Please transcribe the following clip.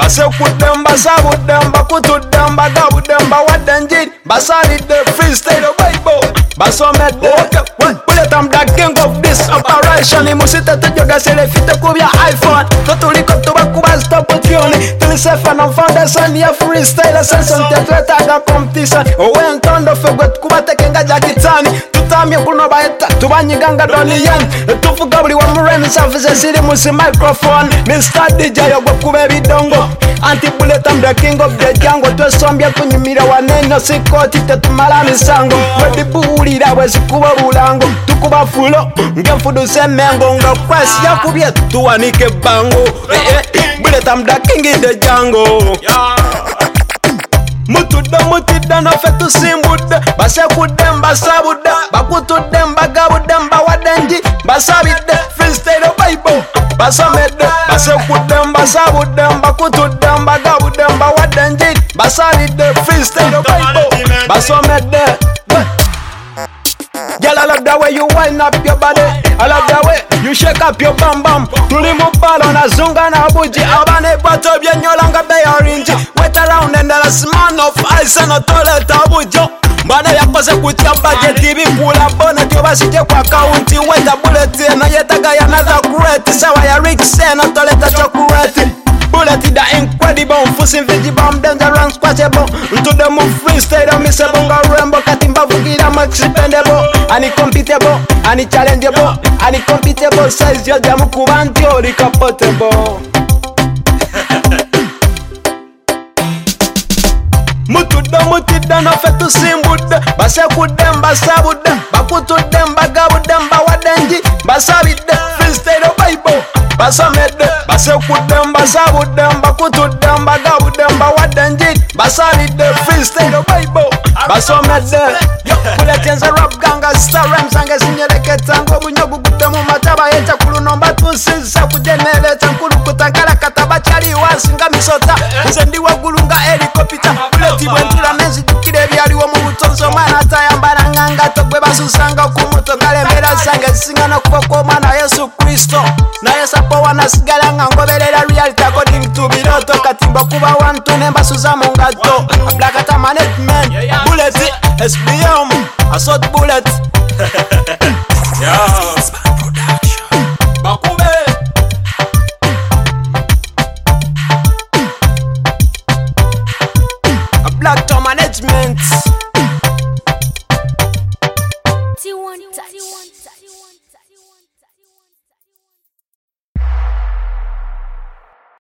basekudem, basabudem, bakutudem, bagabudem, bawadenjid, basalide, freestyle, Bible, basomede. Bullet, I'm the king of this operation. Imusite tujoga selefite kubya iPhone. Totuliko tubakuba stop tune. Tulisefa na foundation ya freestyle. Senson tetwetaga competition. Owe ntondo fegwe kubatekenga jakitani. Tutamye kuno baeta tubanyiganga doniyan. Tufuga buli wa muremi safize siri musi microphone. Mr. DJ yogwe kube bidongo. Anti-bullet, I'm the king of the jungle. Twesombya kunyumira waneno sikoti tetumala misango. Wedi buulira bwesikuba bulango. Tukuba fulo ngenfuduse mengo nga kwesi yakubye tuwanike bango. Bullet, I'm the king in the jungle. Mutida no fe tusimbude. Basekudem, basabude, bakutudem, bagabudem, bawadenji, basabide, freestyle Bible, basomede, basekudem, basabudem, bakutudem, bagabudem, bawadenji, basalide, freestyle Bible, basomede. Girl, I love the way you wind up your body. I love the way you shake up your bum bum. Tuli mubalo na zunga na buji. Abane bato bya nyolanga be orange. Wait around and there's man of ice and a toilet abujo. Bana yakose kutia budget TV pula bona tioba sije kwa county. Wait a bullet na yetaga ya another great. Sawa ya Rick Sen a toilet chocolate. Bullet the incredible, fussing vigibomb, dangerous, squashable. Into the move freestyle, Miss Bonga Rambo, Katimba Vugira, Max Dependable, uncompetible, unchallengeable, uncompetible, size your Jamukubanti, recapotable. Mutida no fe tusimbude. Basekudem, basabudem, bakutudem, bagabudem, bawadenji, basabide, freestyle Bible, basomede, basekudem, basabudem, bakutudem, bagabudem, bawadenji, basalide, freestyle Bible, basomede. Bullet yenze rap ganga star rhymes angezinyeleketa ngo bunyogu gudemu mataba yeta kulu nomba tusisa kujeneleta nkulu kutankala kataba chali wasinga misota nze ndiwa gulunga helicopter. Bullet bwentula menzi dukire byaliwo mu butonzo mwana tayambala nganga togwe basusanga ku moto kalemera sange singa no kuboko mwana Yesu Kristo na yesapo wanasigala ngoberera reality according to biroto katimba kuba wantu nemba suza mungato Black management Bullet SBM assault bullet. Yeah. Bakube. A Black Tom management. T1